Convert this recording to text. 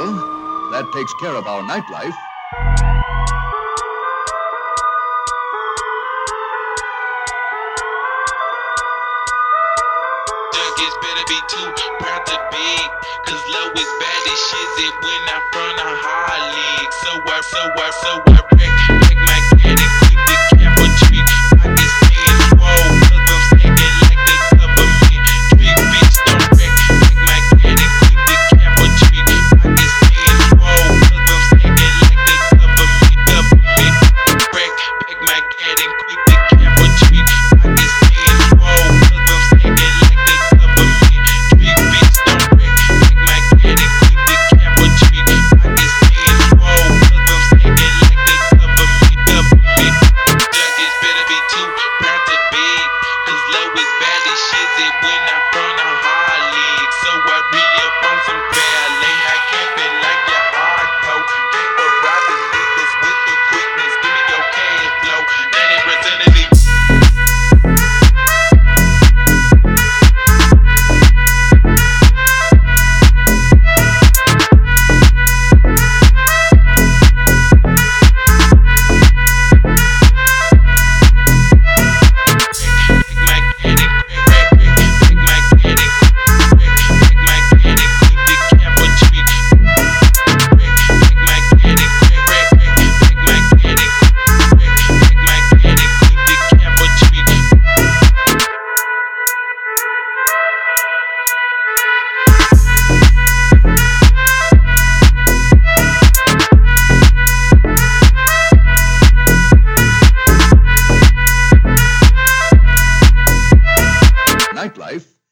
Well, that takes care of our nightlife. It's better be too proud to big, cause low is bad as shit when I front a hard league. So I wreck my cat and quit the camera trick. Pockets getting swole, cause I'm stacking like the government. Trick bitch don't wreck my cat and quit the camera trick. Pockets getting swole, cause I'm stacking like the government. Wreck my cat and quit the camera trick. Pockets getting swole, cause I'm stacking like the government. Trick bitch don't wreck my cat and quit the camera trick. Pockets getting swole, cause I'm stacking like the government. Judges better be too proud to big, cause low is bad as shit when I front a hard league. So I re-up on some ballet, high camping like your hardcore. Ain't for robbing niggas with the quickness, give me your cash flow. 90% of these Nightlife